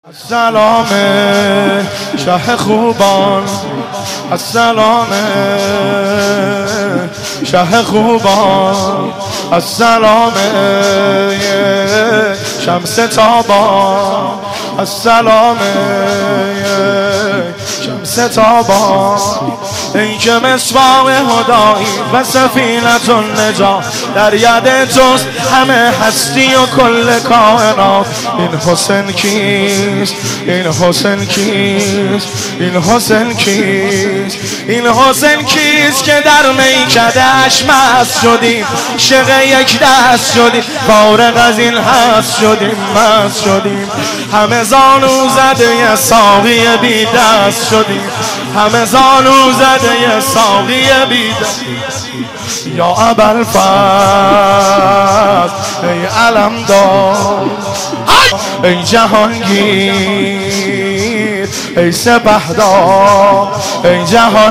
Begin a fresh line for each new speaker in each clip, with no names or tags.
السلام شه خوبان، السلام شه خوبان، السلام شمس تابان، السلام شمس تابان. ای که مصباح هدایی و سفینة النجات در ید توست همه هستی و کل کائنات. این حسین کیست؟ این حسین کیست؟ این حسین کیست؟ این حسین کیست که در میکده‌اش مست شدیم، عاشق یک دست شدیم، فارغ از این هست شدیم، مست شدیم. همه زانو زده ساقی بی دست شدیم، همه زانو زده ساقی بی دست. یا ابوالفضل ای علمدار، ای جهانگیر، ای سپهدار، ای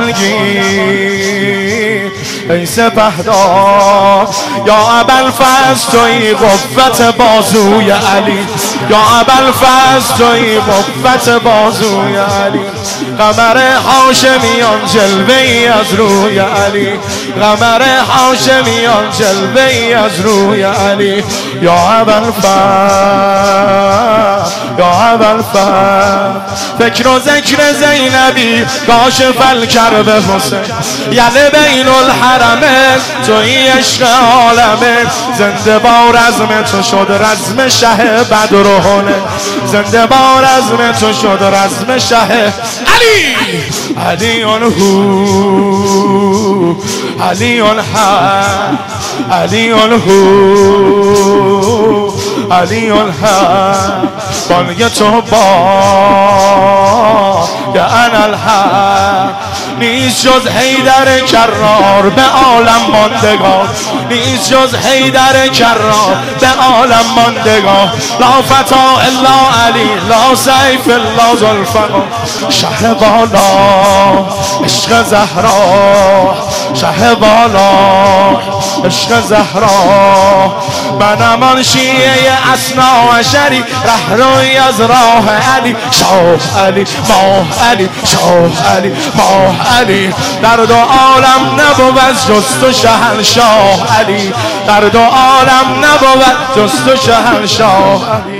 جهانگیر، ای سپهدار. یا ابوالفضل توی قوت بازوی علی، یا ابوالفضل توی قوت بازوی علی. قمر هاشمیان جلوه ای از روی علی، قمر هاشمیان جلوه ای از روی علی. یا ابوالفضل، یا ابوالفضل، فکر و ذکر زینبی کاشف الکرب حسین، یعنی بین الحرمین توی عشق عالمه. زنده با رزم تو شد رزم شه بدر و هنه، زنده با رزم تو شد رزم شه علی. علی هو، علی حق، علی هو، علی حق. بانگ تو با یا انا الحق. نیست جز حیدر کرار به عالم ماندگار، نیست جز حیدر کرار به عالم ماندگار. لا فتا الا علی، لا سیف الا ذوالفقار. شه بالا عشق زهرا، شه بالا عشق زهرا. منم آن شیعه اثنا عشری، رهروی از راه علی. شاه علی، ماه علی، شاه علی، ماه علی. در دو عالم نبود جز تو شهنشاه علی، در دو عالم نبود جز تو شهنشاه علی.